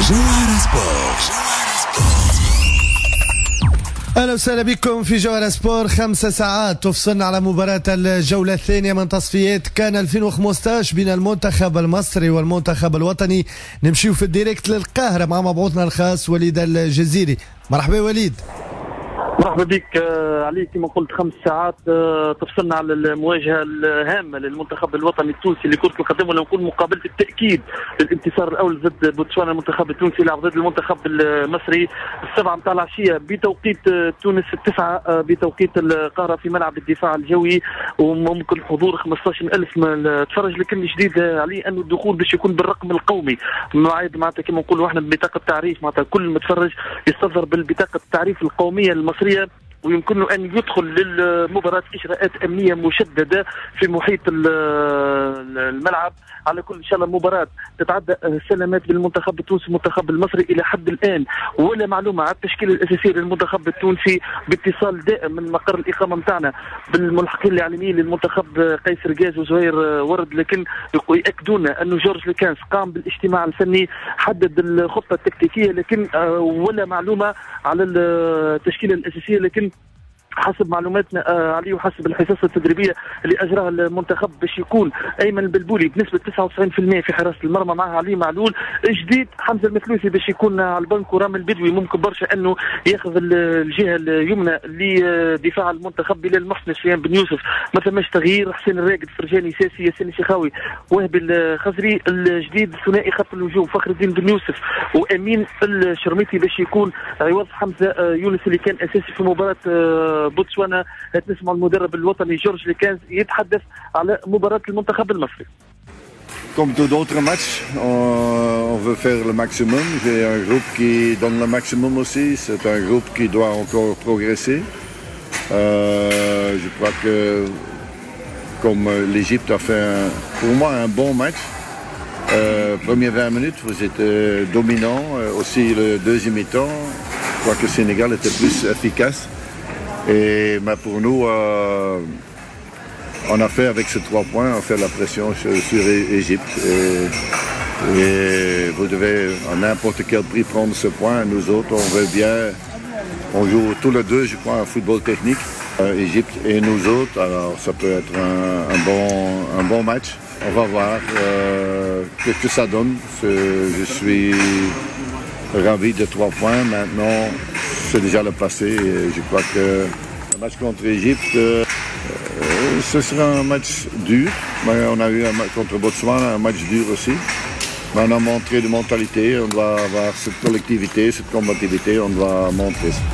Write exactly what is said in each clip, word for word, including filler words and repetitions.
جوهرة سبور. أهلا وسهلا بكم في جوهرة سبور. خمسة ساعات تفصلنا على مباراة الجولة الثانية من تصفيات كان ألفين وخمسطاش بين المنتخب المصري والمنتخب الوطني. نمشيو في الديريكت للقاهرة مع مبعوثنا الخاص وليد الجزيري. مرحبا وليد. مرحبا بك علي. كما قلت خمس ساعات تفصلنا على المواجهه الهامه للمنتخب الوطني التونسي لكره القدم، ولا نقول مقابله التاكيد للانتصار الاول ضد بوتسوانا. المنتخب التونسي لعب ضد المنتخب المصري السبعه متاع العشيه بتوقيت تونس، التسعه بتوقيت القاهره في ملعب الدفاع الجوي، وممكن حضور خمسطاش ألف تفرج. لكن الجديد علي انه الدخول باش يكون بالرقم القومي، معناتها كما نقولوا احنا ببطاقه تعريف، معناتها كل متفرج يستظهر بالبطاقه التعريف القوميه المصريه، ويمكن له أن يدخل للمباراة إجراءات أمنية مشددة في محيط الملعب. على كل إن شاء الله مباراة تتعدى سلامات للمنتخب التونسي والمنتخب المصري. إلى حد الآن ولا معلومة على التشكيل الأساسي للمنتخب التونسي، باتصال دائم من مقر الإقامة متاعنا بالملحقين الإعلاميين للمنتخب قيس رجاز وزهير ورد، لكن يأكدون أنه جورج لكانس قام بالاجتماع الفني، حدد الخطة التكتيكية، لكن ولا معلومة على التشكيلة الأساسية. لكن حسب معلوماتنا آه علي وحسب الحصص التدريبيه اللي اجراها المنتخب باش يكون ايمن البلبولي بنسبه تسعة وتسعين بالمئة في حراسه المرمى، معها علي معلول جديد، حمزه المثلوثي باش يكون على البنك، ورامي البدوي ممكن برشا انه ياخذ الجهه اليمنى لدفاع المنتخب. بلال محسن، سفيان بن يوسف ما ثماش تغيير، حسين الراقد، فرجاني ساسي، ياسين الشيخاوي، وهبي الخزري. الجديد ثنائي خط الهجوم فخر الدين بن يوسف وامين الشرميطي باش يكون عوض حمزه يونس اللي كان اساسي في مباراه بوتسوانا. نسمع المدرب الوطني جورج لكانز يتحدث على مباراة المنتخب المصري. Comme tout d'autres matchs, on, on veut faire le maximum. J'ai un groupe qui donne le maximum aussi. C'est un groupe qui doit encore progresser. Euh, je crois que comme l'Égypte a fait un, pour moi un bon match. Euh, premières vingt minutes, vous êtes dominant. Aussi le deuxième mi-temps, je crois que le Sénégal était plus efficace. Et ben pour nous, euh, on a fait avec ces trois points, on fait la pression sur, sur l'Égypte. Et, et vous devez à n'importe quel prix prendre ce point. Nous autres, on veut bien, on joue tous les deux, je crois, un football technique, euh, Égypte et nous autres. Alors ça peut être un, un, bon, un bon match. On va voir euh, ce que ça donne. Je suis ravi de trois points. Maintenant, c'est déjà le passé. Et je crois que le match contre l'Égypte, euh, ce sera un match dur. Mais on a eu un match contre Botswana, un match dur aussi. Mais on a montré de mentalité. On doit avoir cette collectivité, cette combativité. On doit montrer ça.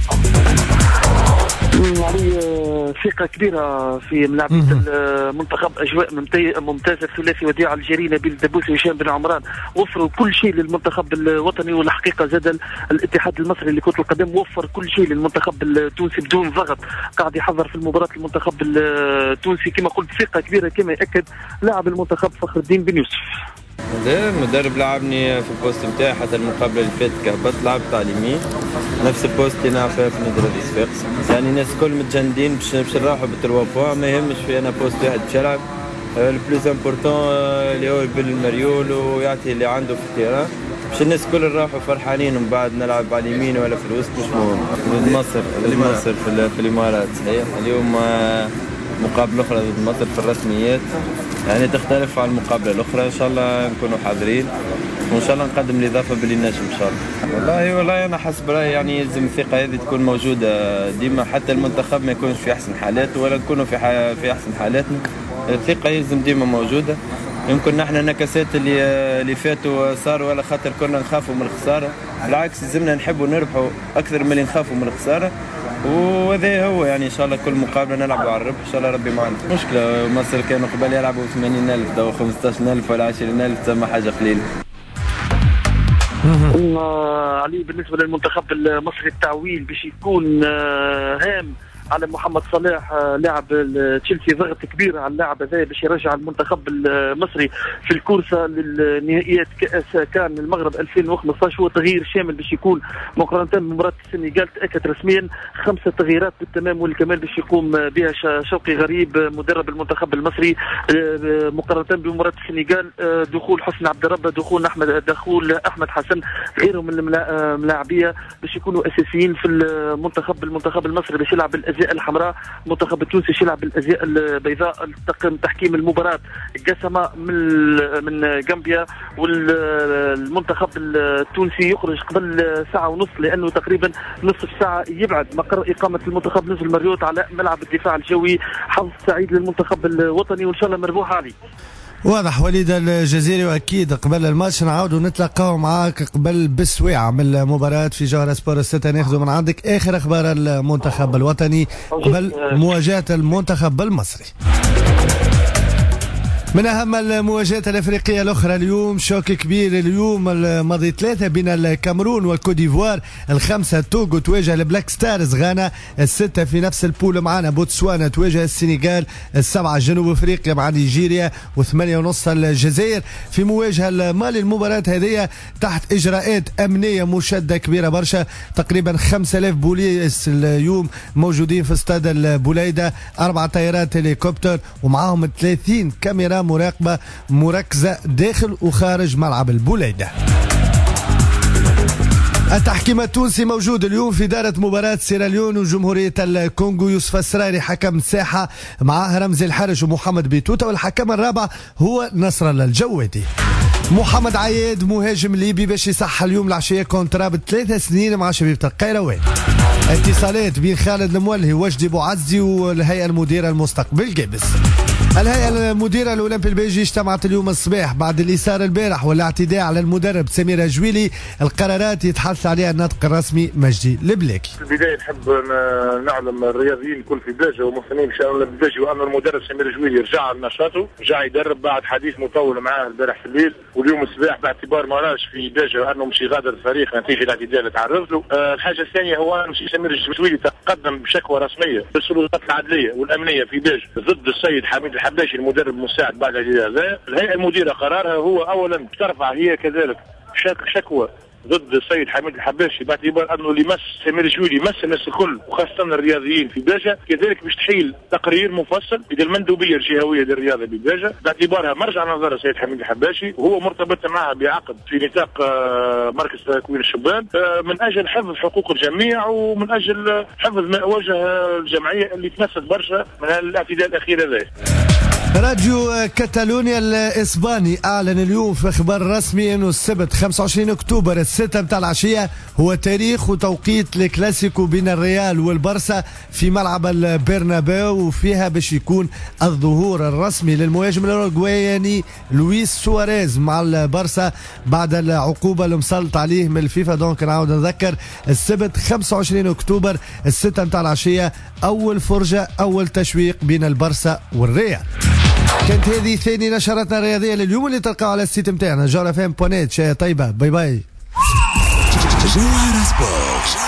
علي ثقة كبيرة في ملاعبية المنتخب، أجواء ممتازة، الثلاثي وديع الجيري نبيل دبوسي وهشام بن عمران وفروا كل شيء للمنتخب الوطني. والحقيقة زاد الاتحاد المصري لكرة القدم وفر كل شيء للمنتخب التونسي بدون ضغط، قاعد يحضر في المباراة المنتخب التونسي. كما قلت ثقة كبيرة كما يأكد لاعب المنتخب فخر الدين بن يوسف. المدرب لعبني في البوست نتاعي حتى المقابله اللي فاتت كهبط، لعبت على اليمين نفس البوست اللي نلعب فيها في نادي رادس صفاقس. يعني الناس الكل متجندين باش باش نروحوا بالتروا بوان، ما يهمش في انا بوست واحد باش يلعب. البلوز امبورتون اللي هو يبل المريول ويعطي اللي عنده في التيران باش الناس الكل نروحوا فرحانين، ومن بعد نلعب على اليمين ولا في الوسط مش مهم. ضد مصر ضد مصر في, في الامارات صحيح. اليوم مقابله اخرى ضد مصر في الرسميات، يعني تختلف عن المقابله الاخرى. ان شاء الله نكونوا حاضرين وان شاء الله نقدم الاضافه باللي نجم ان شاء الله. والله والله انا حسب رايي يعني يلزم الثقه هذه تكون موجوده ديما، حتى المنتخب ما يكونش في احسن حالاته ولا نكونوا في في احسن حالاتنا. الثقه يلزم ديما موجوده. يمكن نحن النكسات اللي اللي فاتوا صاروا ولا خاطر كنا نخافوا من الخساره، بالعكس لازمنا نحبوا نربحوا اكثر من اللي نخافوا من الخساره. وهذا هو يعني ان شاء الله كل مقابله نلعبوا على الربح ان شاء الله ربي معنا. مشكله مصر كانوا قبل يلعبوا ثمانين ألف دو خمسطاش ألف ولا عشرين ألف، تسمى حاجه قليله. علي بالنسبه للمنتخب المصري التعويل باش يكون هام على محمد صلاح لاعب تشيلسي، ضغط كبير على اللاعب هذا باش يرجع المنتخب المصري في الكورسه للنهائيات كاس كان المغرب ألفين وخمسطاش. هو تغيير شامل باش يكون مقارنه بمباراه السنغال، تاكد رسميا خمسه تغييرات بالتمام والكمال باش يقوم بها شوقي غريب مدرب المنتخب المصري مقارنه بمباراه السنغال. دخول حسن عبد الرب، دخول احمد دخول احمد حسن، غيرهم من الملاعبيه باش يكونوا اساسيين في المنتخب المنتخب المصري باش يلعب بالازياء الحمراء، المنتخب التونسي باش يلعب بالازياء البيضاء. الطاقم تحكيم المباراه قسمه من من غامبيا، والمنتخب التونسي يخرج قبل ساعه ونص لانه تقريبا نصف ساعه يبعد مقر اقامه المنتخب نزل مريوط على ملعب الدفاع الجوي. حظ سعيد للمنتخب الوطني وان شاء الله مربوح عليه. واضح وليد الجزيري، واكيد قبل الماتش نعاودوا نتلاقاو معاك قبل بسويعه من المباراه في جوهر سبور الستة، ناخذوا من عندك اخر اخبار المنتخب الوطني قبل مواجهه المنتخب المصري. من أهم المواجهات الأفريقية الأخرى اليوم، شوك كبير اليوم الماضي ثلاثة بين الكاميرون والكوديفوار، الخمسة توغو تواجه البلاك ستارز غانا، الستة في نفس البول معنا بوتسوانا تواجه السنغال، السبعة جنوب أفريقيا مع نيجيريا، وثمانية ونص الجزائر في مواجهة المالي. المباراة هذه تحت إجراءات أمنية مشدة كبيرة برشا، تقريبا خمسة آلاف بوليس اليوم موجودين في استاد البوليدة، أربع طائرات هليكوبتر ومعاهم ثلاثين كاميرا مراقبة مركزة داخل وخارج ملعب البوليدة. التحكيم التونسي موجود اليوم في دارة مباراة سيراليون وجمهورية الكونغو، يوسف السراري حكم الساحة، معاه رمزي الحرج ومحمد بيتوتا، والحكم الرابع هو نصر الله الجوادي. محمد عياد مهاجم ليبي باش يصح اليوم العشية كونترا بثلاث سنين مع شبيبة القيروان. اتصالات بين خالد المولهي وجدي بوعزي والهيئة المديرة المستقبل جابس. الهيئة المديرة الأولمبي البيجي اجتمعت اليوم الصباح بعد الإثارة البارح والاعتداء على المدرب سمير جويلي، القرارات يتحدث عليها الناطق الرسمي مجدي البلاكي. في البداية نحب نعلم الرياضيين الكل في بلاجة ومصنعين بشأن البلاجي وأن المدرب سمير جويلي رجع لنشاطه، رجع يدرب بعد حديث مطول معاه البارح في الليل واليوم الصباح باعتبار ما راش في بلاجة أنه مش يغادر الفريق نتيجة الاعتداء اللي تعرض له. أه الحاجة الثانية هو أن سمير جويلي تقدم بشكوى رسمية للسلطات العدلية والأمنية في بلاجة ضد السيد حميد الحباشي المدرب المساعد بعد الاعتداء. الهيئة المديرة قرارها هو أولا ترفع هي كذلك شك شكوى ضد السيد حميد الحباشي باعتبار انه اللي مس سمير جويلي مس الناس الكل وخاصه الرياضيين في بلاجة، كذلك باش تحيل تقرير مفصل الى المندوبيه الجهويه للرياضه ببلاجة باعتبارها مرجع نظر السيد حميد الحباشي وهو مرتبط معها بعقد في نطاق مركز تكوين الشبان من اجل حفظ حقوق الجميع ومن اجل حفظ ما واجه الجمعيه اللي تمست برشا من الاعتداء الاخير هذا. راديو كاتالونيا الإسباني أعلن اليوم في إخبار رسمي أنه السبت خمسة وعشرين أكتوبر الستة متاع العشية هو تاريخ وتوقيت الكلاسيكو بين الريال والبرسا في ملعب البرنابيو، وفيها باش يكون الظهور الرسمي للمهاجم الأوروغواياني لويس سواريز مع البرسا بعد العقوبة المسلط عليه من الفيفا. دونك نعاود نذكر السبت خمسة وعشرين أكتوبر الستة متاع العشية أول فرجة أول تشويق بين البرسا والريال. كانت هذه ثاني نشراتنا الرياضية لليوم اللي تلقاو على السيت متاعنا جوهر اف ام بوينت. شاي طيبة، باي باي.